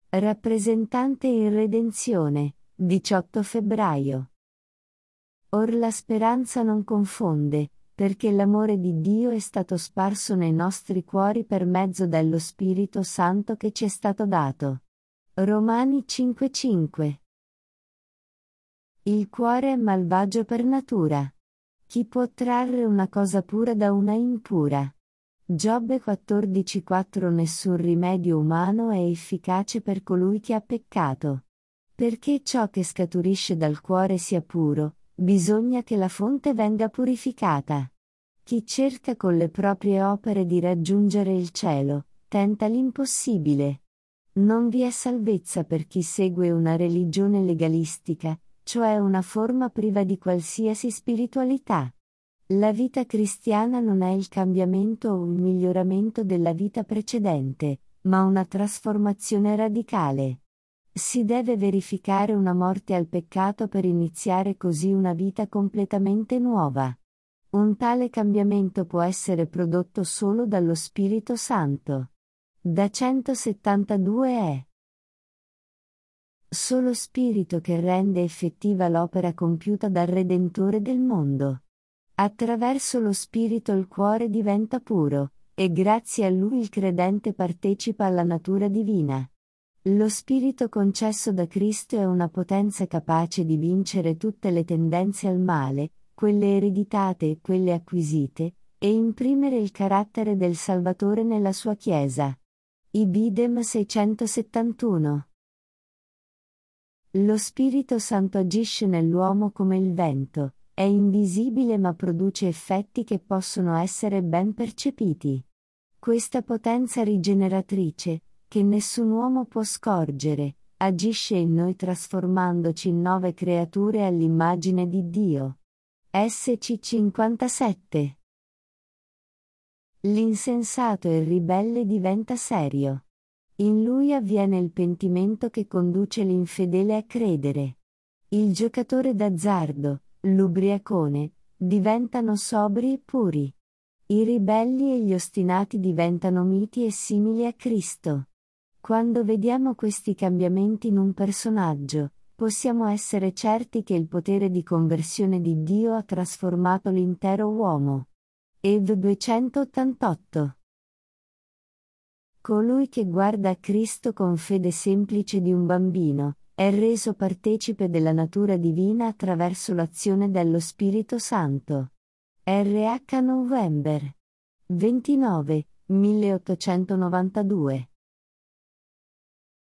Rappresentante in redenzione, 18 febbraio. Or la speranza non confonde, perché l'amore di Dio è stato sparso nei nostri cuori per mezzo dello Spirito Santo che ci è stato dato. Romani 5:5. Il cuore è malvagio per natura. Chi può trarre una cosa pura da una impura? Giobbe 14:4. Nessun rimedio umano è efficace per colui che ha peccato. Perché ciò che scaturisce dal cuore sia puro, bisogna che la fonte venga purificata. Chi cerca con le proprie opere di raggiungere il cielo, tenta l'impossibile. Non vi è salvezza per chi segue una religione legalistica, cioè una forma priva di qualsiasi spiritualità. La vita cristiana non è il cambiamento o il miglioramento della vita precedente, ma una trasformazione radicale. Si deve verificare una morte al peccato per iniziare così una vita completamente nuova. Un tale cambiamento può essere prodotto solo dallo Spirito Santo. Da 172 è solo Spirito che rende effettiva l'opera compiuta dal Redentore del mondo. Attraverso lo Spirito il cuore diventa puro, e grazie a lui il credente partecipa alla natura divina. Lo Spirito concesso da Cristo è una potenza capace di vincere tutte le tendenze al male, quelle ereditate e quelle acquisite, e imprimere il carattere del Salvatore nella sua Chiesa. Ibidem 671. Lo Spirito Santo agisce nell'uomo come il vento, è invisibile ma produce effetti che possono essere ben percepiti. Questa potenza rigeneratrice, che nessun uomo può scorgere, agisce in noi trasformandoci in nuove creature all'immagine di Dio. SC 57. L'insensato e il ribelle diventa serio. In lui avviene il pentimento che conduce l'infedele a credere. Il giocatore d'azzardo, l'ubriacone, diventano sobri e puri. I ribelli e gli ostinati diventano miti e simili a Cristo. Quando vediamo questi cambiamenti in un personaggio, possiamo essere certi che il potere di conversione di Dio ha trasformato l'intero uomo. Ev 288. Colui che guarda a Cristo con fede semplice di un bambino, è reso partecipe della natura divina attraverso l'azione dello Spirito Santo. RH November 29, 1892